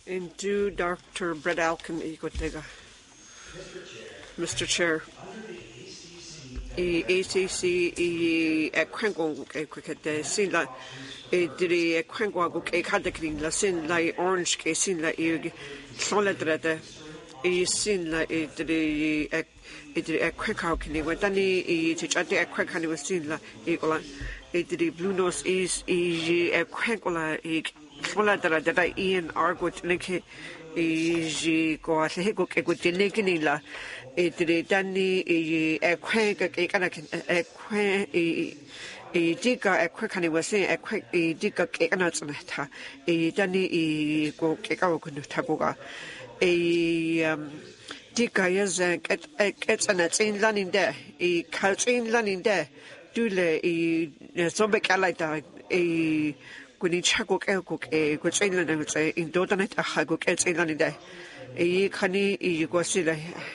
Into Dr. Brett Alkin Igotega. Mr. Chair. ACC Quango Cricket Silla Diri Quango Cadacrin La Sin Lai Orange Sin La Solidrede Sin La Idri Quackawkini Wentani Tichati Quackani was Sin La Egola Idri Blue Nose is a Quangola Soladra that I Ian Argot Nike go a hego equitinekinilla. Idri Dani a quank a canakin a quack a digger a quackani was saying a quack a digger canuts on it. A Dani go cacao tagoga. A digger is a gets an it's in landing there. A couch in landing there. Dule a zombie calita a Guni Chagok Elcook, a good sailor, I would say, in Dodanet, a Hagok et Sailanidae. A Kani, a Guasilla,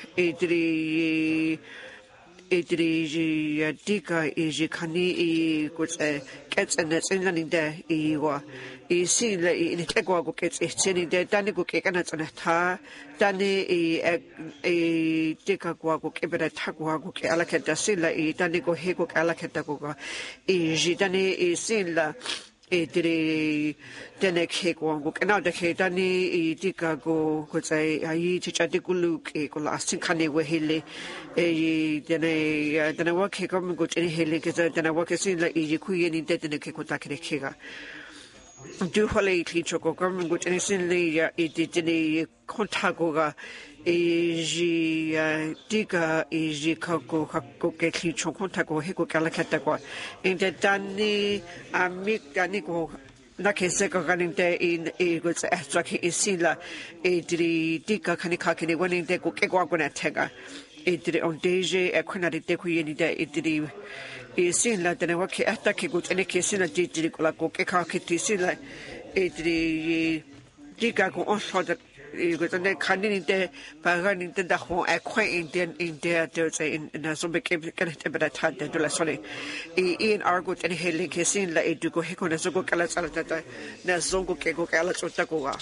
a Dika, a Kani, good say, cats and that's in landing there, a sea in a Tegua gets a sitting there, Danigo Caganats on a tar, Dani a Dika Guago, Ebera Taguago, Alacata Silla, a Danigo Hego Alacatagoga, a Gidani, a Silla. Diri Denek Hegwang, and now the Hedani, Dika go, could say, I teach a diguluk, a Golastinkani, where he lay, then I work a government good in Hilly, then I work a scene like Queen in dead in the Kekotaki Kega. Do Holly teach or government good in a scene, it did any Contagoga. Eji diga eji kako get licho contago hego galacatago in the Dani amik danigo nakeseko running there in a good astraki isila a diga canicakini winning the Gokegwagona tega a did on deje a quinadi dequini there it did is seen like the Nawaki attacking good any case in a digicula Gokekaki sila a diga go on for the Canning there, Paganing the whole acquaint in there, there's a zombie connected by that had the Lasoli. Ian Argut and Hailing has seen like a Dugo Hekon as a go Galas Alata, Nazongo Kego Galas or Tagoa.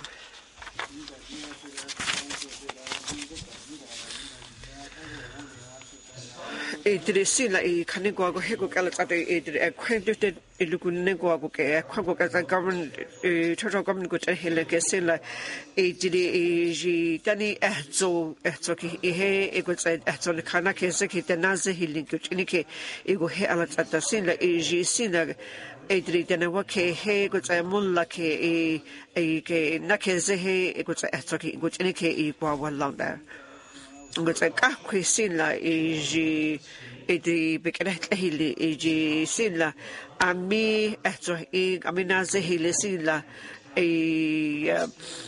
It is seen like a Canigo Hego Galas at a acquainted Lugunego, a Quago as a government, church of government good and Hailing has seen like a Dani Ezo, Ezoki, a good side, Ezon Kanaki, Zeki, the Nazi healing, which indicate Ego Halat at the Sina, a Sina, Adri Danawake, He, good say Mulake, a Nakezehe, a good say Ezoki, which indicate Ego one long there. Good say Gakwe Sina, a the Becanet Hilly, a Sina, a me, Ezo, a Aminaze Hilly Sina, a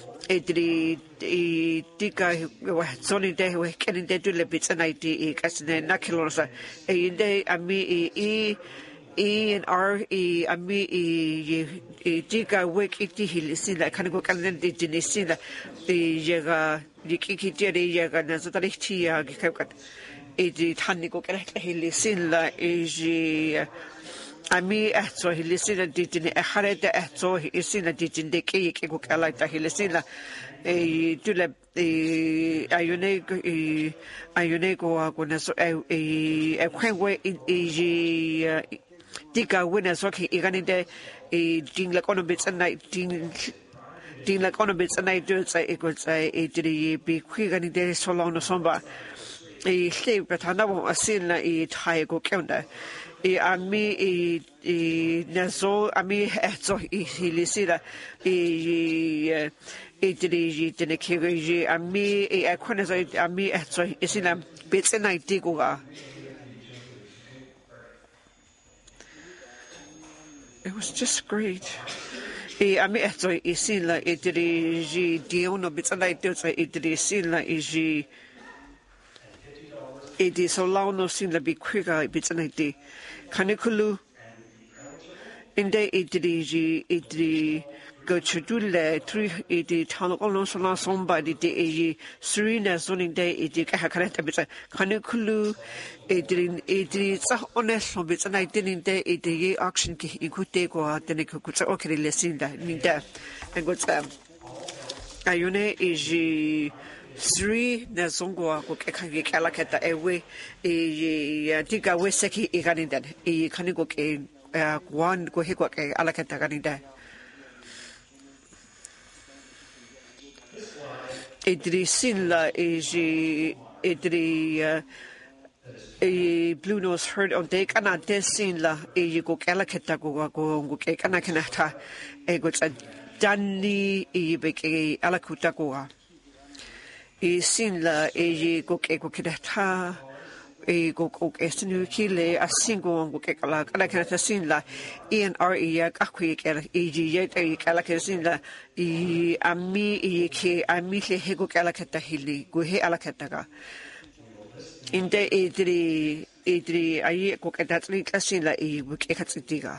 Dika, Sony Day, we can do the bits and ID, as the Nakilosa, a day, a me, E and R, a me, a Dika, wake it, he see that kind of go and did in see that the Yaga, the Kiki Jerry Yaga, Nazarethia, Gikakat, a Tanico, he listen like a I mean, so he listened and did in a hurried so he is in a did in the cake, I like that he listened a tulip, a Ionego, a quenway in a Dika winners, okay, even in the a ding like on a bits and night, ding like on a bits and night, do say it could say a did be quick and there is so long or somber. A slave, but I know a sin like a tie go counter. A me a nazo a me so he lisida a did a a me a quanazoid a me so is in a bits and I dig over. It was just great. I mean, so it seemed like it did a Diono bits and I do say it did seem like it is so loud, no seem to be quicker bits and I did. Caniculu in the it go to do the 380 town almost on somebody the Serena zoning day it did a correct bit. Caniculu it honest bits and I didn't day it auction you could take or then it could say okay, let's see that in there and good. ayune iji 3 na zongwa ko ke khangi kala keta ewe diga weseki iganindan khani ko ke kwan ko he ko ke ala keta ganinda idrisin la iji idri blue nose herd on de kana desin la ko kala keta ko ke kana kanata go danni be ke ala kuta ko sin la go ke kidata go estinu kile a single go ke kala kana sin la enre ya akwi ke ye kala sin la ami ke ami le he go kala kata hili go he ala kata ga inde idri ai go ke datri sin la go ke katsitiga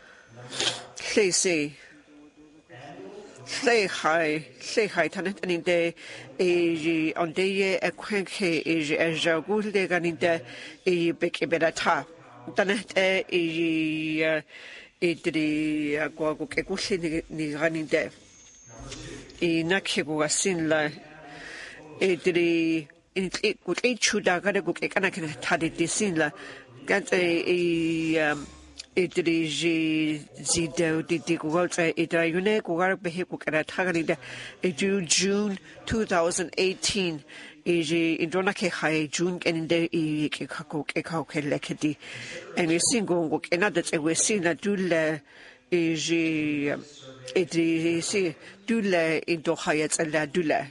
Say hi, Tanet and in day, on day a quank is a jagul de ganinde, a beke bedata. Tanet idri go kekushi ni running there. Nakigo sin la idri in it good chuda gada go kanakan tadi sin la got a idri zido di kuwalta idayune kugar behe kukara taganida June 2018 iji indona ke hai June keninde ke kako ke kauke lekedi and we singo go kenada we sina dule iji idri si dule indo hayat ala dule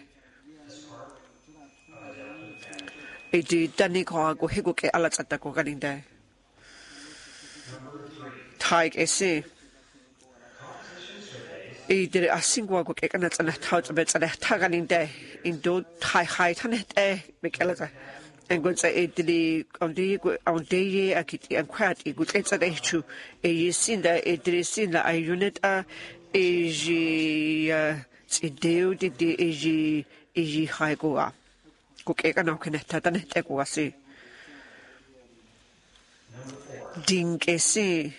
iji dani ko go hego ke ala tsata ko ganinda Taig ese idri asingwa go ke kana tsana thauts be tsana thaganin de indo thai hai thanet bekelaga and go say idri on de akiti and kwat go tsetsa de chu yesinda idri sinda a unit a eji tsideu de eji hai go ke kana kana tatanet go ase ding ese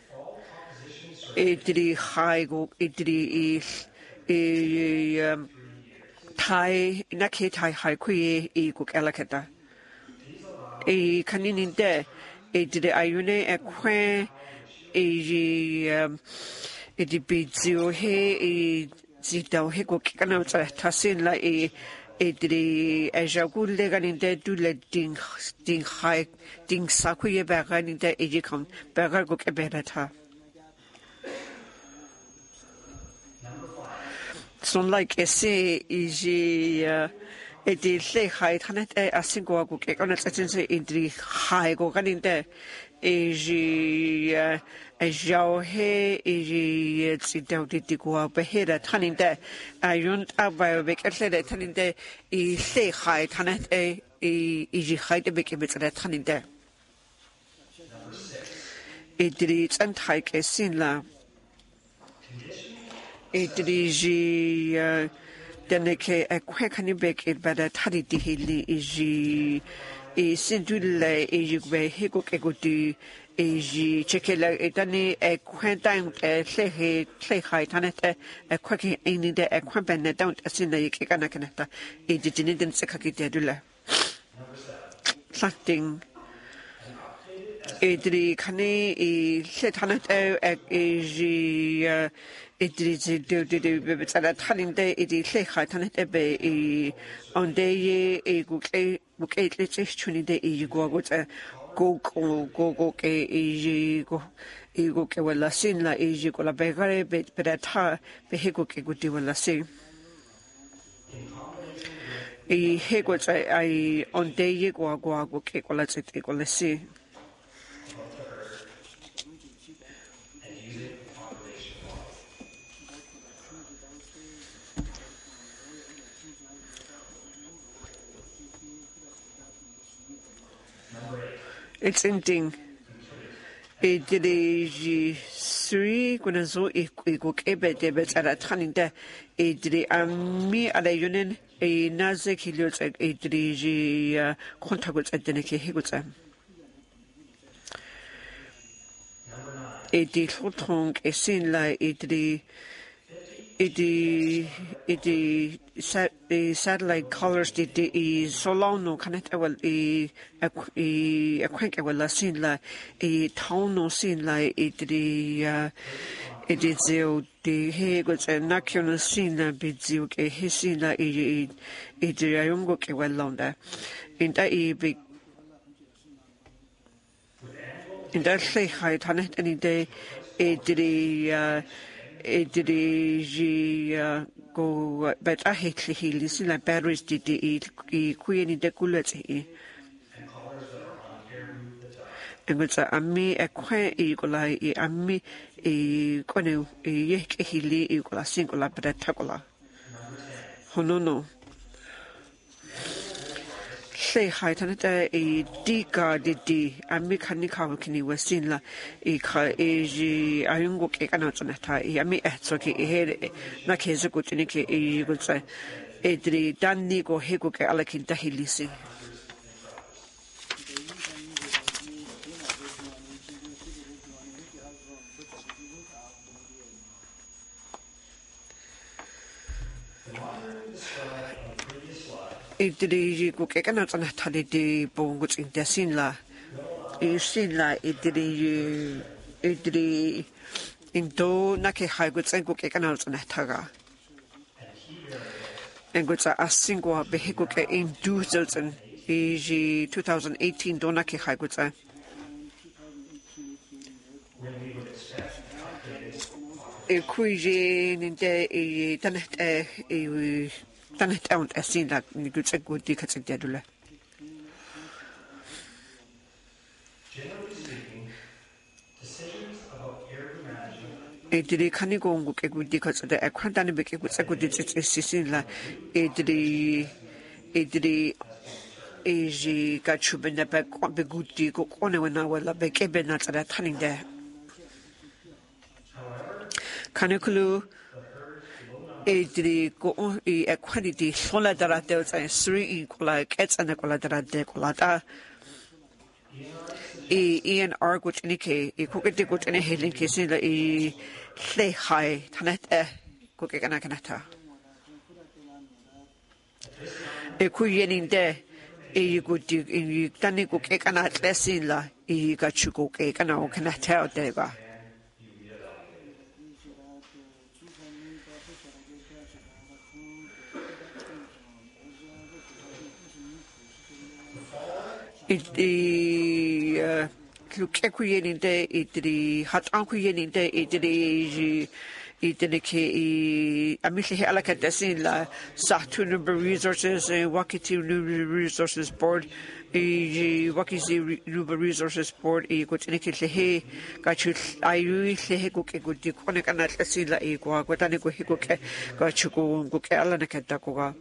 idri haigo idri thai nakhe thai hai khui ko kalakata kaninin de idri ayune ekwe idri bizio he zidao he ko kana tasin la idri ajagul le ganin de dule ding hai ding sakuye baganin de ejikon bagar go keberata son like ese iji edi le hai thanet asingo go ke kana tsetsense idri hai go ganin de iji ajao he iji tsidau di go behera thanin de ayun abayo beketle thanin de le hai thanet iji hai de bekebetsra thanin de idri tsanthai ke sin la idri deneke ekwekani beke bada thari di hili iji sindule iji gwe hego kegoti iji chekela etani ekwentang tlehai tanete ekweki inide ekwembene don't asina yike kana kanata iji jinidin sekaki dedula Planting idri kani le tanete iji idri de betsala thalinde idi hlekha thanete be onde ye guke le chuni de go ke go ke wala sin la go la begare be tha be hego ke gudi wala sin hego ai onde ye go ke kola tsete kola si It's ending. Idri suri kuna zo iko kebe debe tsara thaninda idri ami ala yunen naze kilio tsak idri kontakut adene ke hegutsa idri khotong esin la idri the satellite colors the solano connect well a quank well seen la a tono seen la it is the he goes a national scene bizu ke hisi la it ayungo ke well londa in that big in that say high tanet any day go but I hate he listen like batteries did queen de cullet and it's a me a quaint eagle a me a quenu a yek hili equal a single tacola. Honono. Say hi to a diga di a mechanical kini was seen la a ayungo cake and out on a tie. I mean, it's okay. A head na case a good in a good say a danny go hego alakin tahilisi. Idri go cannot on a tally bongus in the sin la. You sin la idri into nake high goods and go cannot on a taga. And goods are a single vehicle in 2018 donake high goods. A cuisine in the Tanet out as seen that you could say good tickets in Dedula. A did canigo book a good tickets at the Aquantanic with a good Sicila, a got you been the back on the good go on when I will be cabin at that turning there. Caniculu. Go a quantity sola darates and 3 in cats and a collaterate colata. Ian Argut Nike, a cooked good and a hailing case in the say high, Tanet, cooking and a canata. A queen in there, a good in Tanico cake and at less in la, a got you go cake and I cannot tell Deva. The creating the hot uncreating the I miss I like at the scene la Saturn Resources and Wakiti Resources Board Wakisi Nuba Resources Board got in he got you I really say go good deconic and at the scene la equa got an equal got you go Alanakatakoga.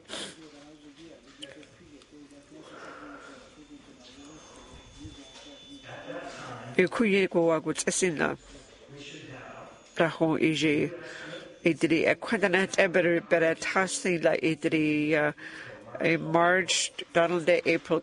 A Kuyeko was a sinner. Taho is a quantanet ever better tasting like a March, Donald Day, April.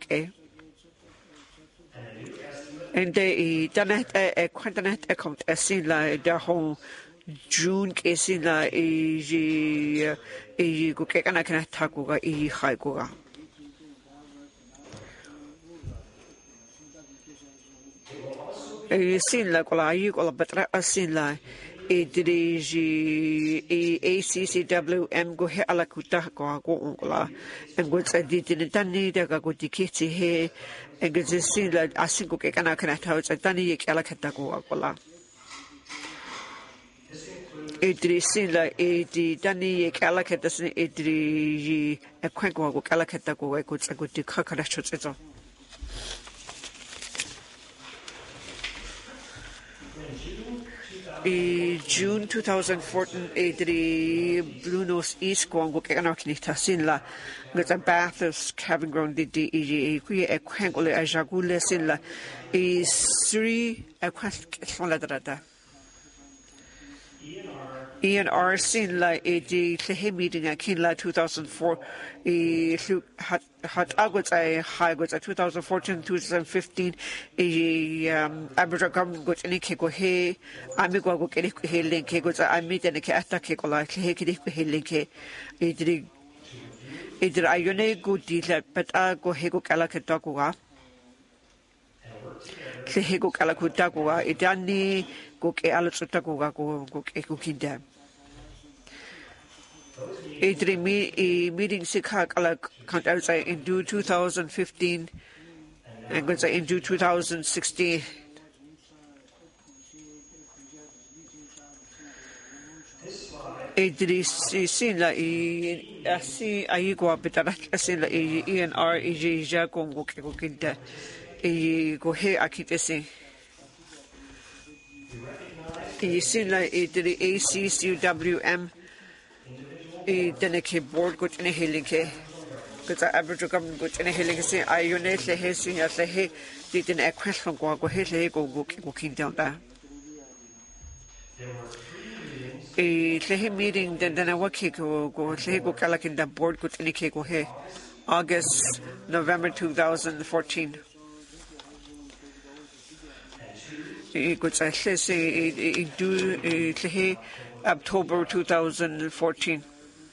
And they done a quantanet account as seen like the whole June casing like a Gukana can attack a Haikoga. A scene like all you call a better a scene like a ACCWM go here alakuta go uncola and goods I did in Tani, the Gagotikiti here, and gets a scene like a single cake and I can attach a Tani Kalakatago Akola. It is seen like a Tani Kalakatas, a quango Kalakatago, I could say good to Kakaracho. June 2014, the Blue Nose East Congo Canarkinita Sinla, with a Bathurst cabin ground the a quangole a jagule Sinla is 3 a question. Ian R. Sin la the Lehe meeting at Kinla 2004. Hat Agwits I high goods at 2014 2015. Aboriginal government got any kiko he. Amigo go get he link goods I meet and a attack like he link. Either Ione good deal, but I go hego calacatagua. Hego calacutagua, Idani go alacutagua go ecukinda. Either meeting Sikak alak outside in 2015 and goes in 2016. Seen like I see I go up at I seen like ENR Jacongo Kinda go here I keep saying. You seen like the ACCWM Deneke board got in a healing because Aboriginal government got in a healing say I unite the Hessing as a he did an question go ahead go walking down there. A meeting then I work go Kalak in the board got any cake go here August November 2014. It could say do October 2014.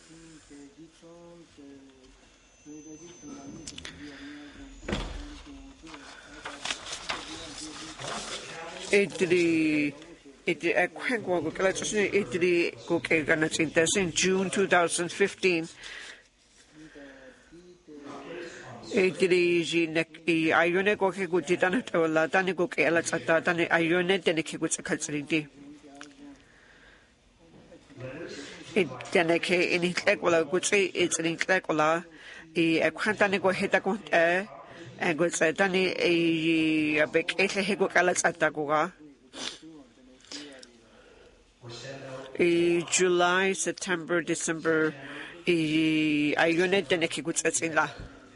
In June 2015. Ione go go did an ola, Danny go elas at that, and Ione Deneke was a culture. It Deneke in Equala would say it's an Equala, a Quantanico Hetagon air, and go say Danny a big Hego elas at Dagoa. July, September, December, Ione Deneke was at Silla.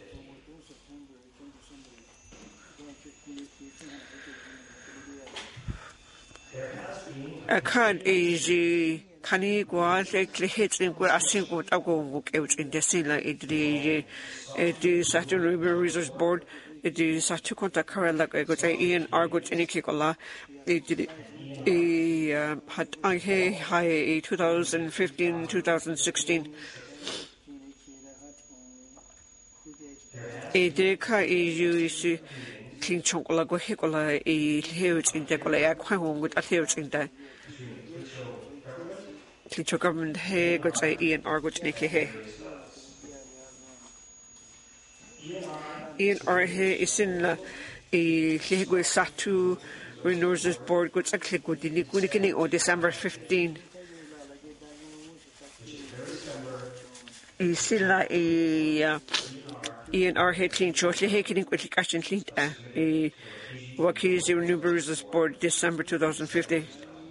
I can't easy Kani was actually hitting where I think what I go out in the scene like it Saturn River Resource Board, it is such to contact current like I got Ian Argot any Kikola, it did had I high 2015 2016. A deca is King Chonkola go Hikola a huge in Decola, Quang with a huge in the King government he got say Ian Argot Nicky he. Ian R. he is in a Higo Satu Resources Board got a click with the Nikuni or December 15. Is in a Ian R. Hitting shortly haking with the cash and clean a Wakis Renewables Board December 2015.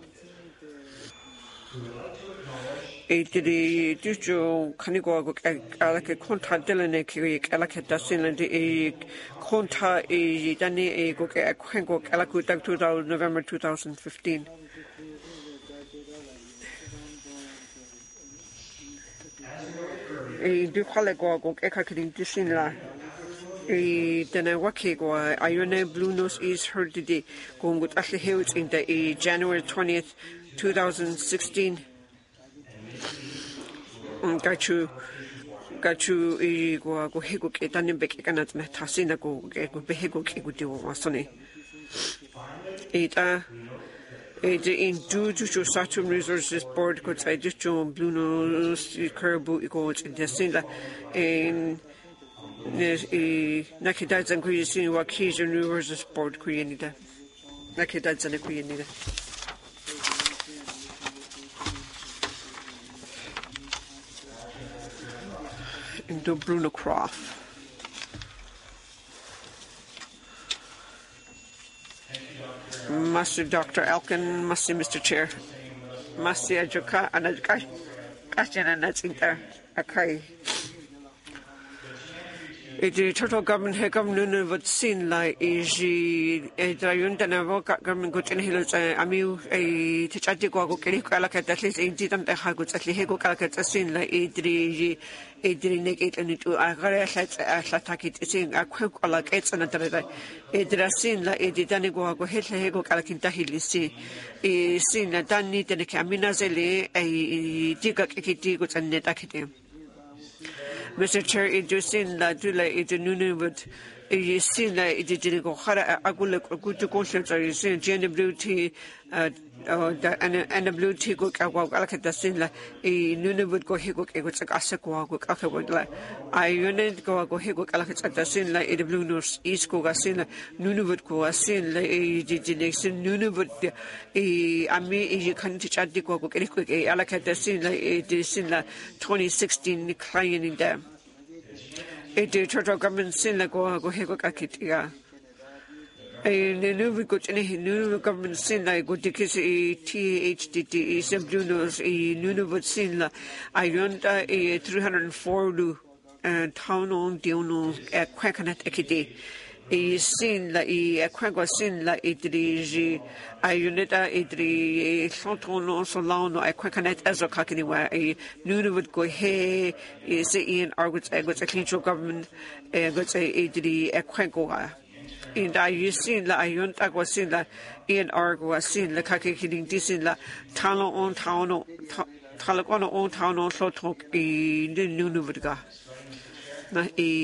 A Dujo Canigo like a conta Dylan like a dozen and a conta a Danny a go a Quango Calacuta 2000 November 2015. A Ducalago go Ekakin Disinla. A Denawaki Ione Blue Nose is heard today going with Ashley Hills in the January 20th, 2016. Got you go hego etanim bek cannot metasina go behego kigudio wasoni. Eta in due to Saturn Resources Board could say just John Blue Nose Kerbu equals in the Sinda in Nakidads and Queen Wakis and Resources Board Queenida. Nakidads and a Queenida. Into Bruno Croft. Master Dr. Elkin, Master Mr. Chair. Master Ajuka and Ajuka. Question and that's in there. Okay. The total government has come to what seen like is the Ayuntana government got in hills. I mean, a Tichatico, Calacat, at least 80 and a hagut, at least Calacata seen like a negate and into a Atlatakit, saying a quick or like it's another. A drasin like a Danigo, Hego Calakinta Hilisi, a sin that done need and a Caminazele, a Tigakiti, and Netakiti. Mr. Chair, it just seems that it's a new but you see that it didn't go hard. I will look good to conscience. I see gender blue tea, and a blue tea go like at the scene like a new would go he go it's a gasako go would like I unit go he go like at the scene like a blue nose east go a scene like new would go a scene like a generation new would I mean you can't teach at the go quick I like at the scene like it scene like 2016 client in there. It is total government sin like go hego kakitia. A new good any new government sin like go to kiss a THDT is a blue nose a new would sin la I want a 304 town on Diono a quackanat ekide. A sin la a quack sin la idri I unita idri sontono solano a quackanat as a cockaniwa a new would go hey is in argues a clean government a good say idri a quagoa. And I used seen la I was seen la in argo seen la kaki kidding disin la talo on town talakono on town on so talk in the new would go. Na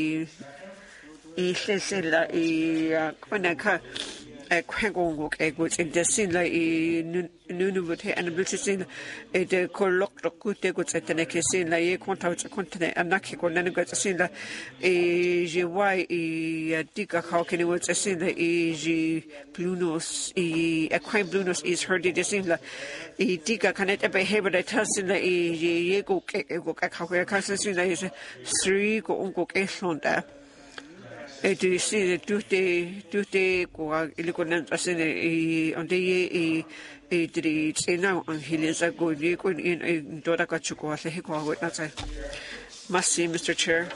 la Quanaka a quango eggs in the sin like Nunuvut and Butin a colloc good goods at the neck sin like quantout continent and Naki or Nanagat sin la a GY a diga how can it was a sin the a bluenos a quaint bluenos is heard the sin la a diga cannot behave that has in the a yego how is 3 go uncle Eslonda. It is see the Tuesday go iliconan as on the a now on Hills are going in Dorakachuko as a hiko with that. Must see, Mr. Chair.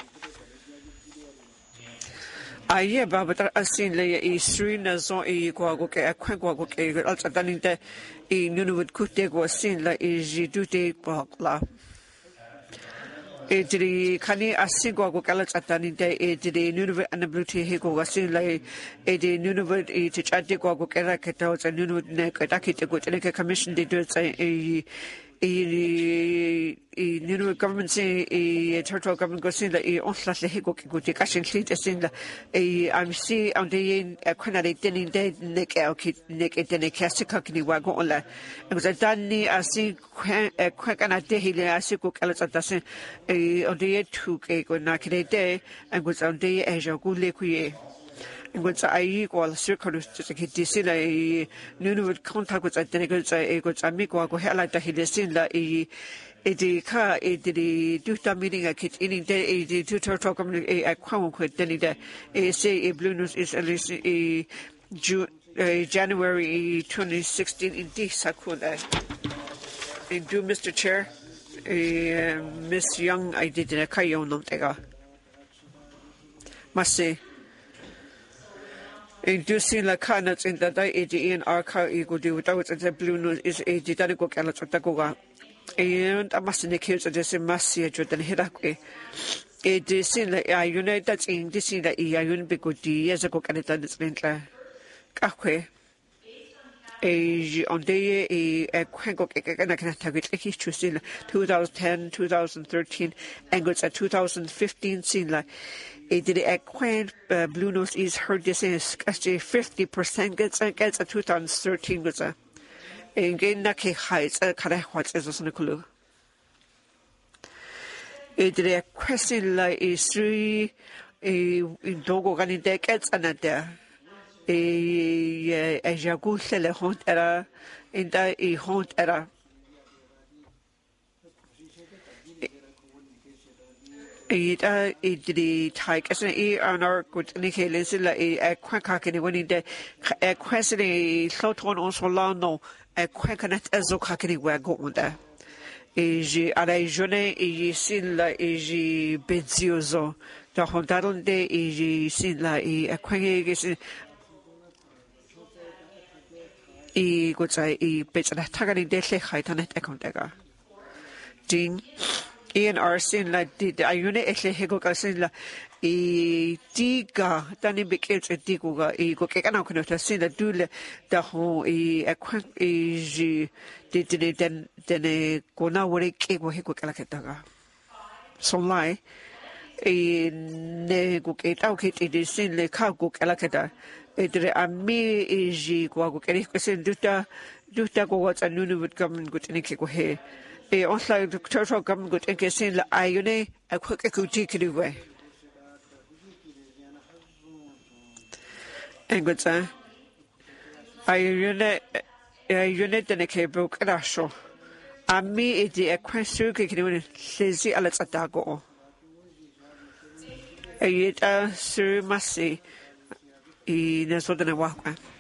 I hear Baba as seen lay a 3 Nazon a quagoke a quagoke also done in the a Nunwood Kute was seen like a Duty Bogla. Edri Kani Asigo Galat at Danite, Edri Nunavut and the Beauty Higo was in like Edi Nunavut, Tichatigo Geraketos and Nunavut Nekataki to go to the commission. They do say a Nunavut government say a turtle government goes in like a onslaught Higo go to Cashin Fleet as in a I'm see on the Quanade Denning Dead Nick Elkit Nick at the Casicani Wagola. It was a Danny I see quack and a day Asico Calas at the on the 2 cake or Nakade day and was on the Asia good liquid. And what's I equal circus to get this in a Nunavut contact with a delegate a good amigo go hell like the Hidesilla a car a duta meeting a kit in day a tutor talk a quam with Denny a say a blue news is at least a January 2016 in this Sakura. And do Mr. Chair. Miss Young, I did in a kayon on Tega. Must say, inducing la canats in the day in our car ego do without the blue news is a didanico canats of Tagoga. And I must indicate that there's a massive than Hirakwe. It is seen like I unite that's in this in the Ian Bigudi as a cook and it's Lintla. Kakwe. On day a quango and I can target a history scene 2010, 2013, and goes at 2015 scene like a did a quaint blue nose is heard this is 50% gets at 2013 goes a gain Naki heights a Karahwats as a clue. A did a question like a 3 a dogo running decades and at there. A jagusele haunt era in a haunt era. The tyke as an on our good Nicholas a quack in winning the a question a sloton on Solano a quackanet as a cockney were going there. A jeune a sin la a benzioso. da hondaron de i sin la i akwenge gesin i gotsai I betsana tagani de lle khai tanet ekontaga ding Ian Arsin la di ayune ehle hego kasin la I diga tani bikets diguga I go kekana kono ta sin la dule da ho I akwan I ji di den kona wore ke go hego kala ketaga son lai I ne go ketau ke di sin le ka go kala keta edre ami I ji go kere kasin duta go what's a nunu would come go tini ke go he also the total government good and guessing la ayune a quick akuti way and good sir ayune the cable crasho a me it a question kicking lazy alets atago a yet a sir must say in a sort of walk